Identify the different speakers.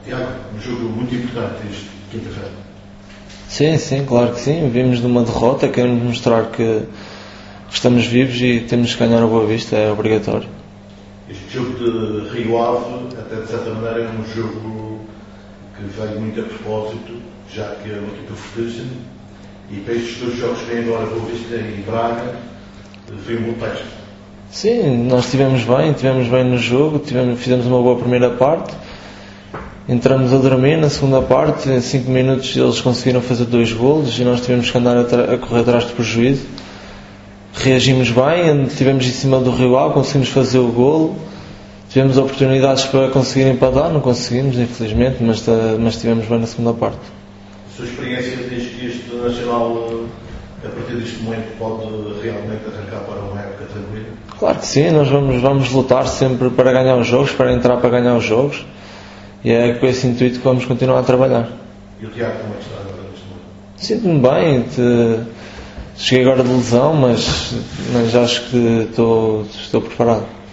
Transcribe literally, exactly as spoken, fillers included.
Speaker 1: Tiago, um jogo muito importante este quinta-feira.
Speaker 2: Sim, sim, claro que sim. Vimos de uma derrota, queremos mostrar que estamos vivos e temos que ganhar o Boa Vista, é obrigatório.
Speaker 1: Este jogo de Rio Ave, até de certa maneira, é um jogo que veio muito a propósito, já que é uma equipa fortíssima, e para estes dois jogos que vêm agora, Boa Vista e Braga, veio um bom texto.
Speaker 2: Sim, nós estivemos bem, estivemos bem no jogo, tivemos, fizemos uma boa primeira parte, entramos a dormir na segunda parte, em cinco minutos eles conseguiram fazer dois golos e nós tivemos que andar a, a correr atrás de prejuízo. Reagimos bem, estivemos em cima do Rio Ave, conseguimos fazer o golo, tivemos oportunidades para conseguir empatar, não conseguimos infelizmente, mas, mas estivemos bem na segunda parte.
Speaker 1: A sua experiência diz que este Nacional, a partir deste momento, pode realmente arrancar para uma época tranquila?
Speaker 2: Claro que sim, nós vamos, vamos lutar sempre para ganhar os jogos, para entrar para ganhar os jogos, e é com esse intuito que vamos continuar a trabalhar.
Speaker 1: E o Tiago, como é que está agora neste momento?
Speaker 2: Sinto-me bem, te... cheguei agora de lesão, mas, mas acho que estou, estou preparado.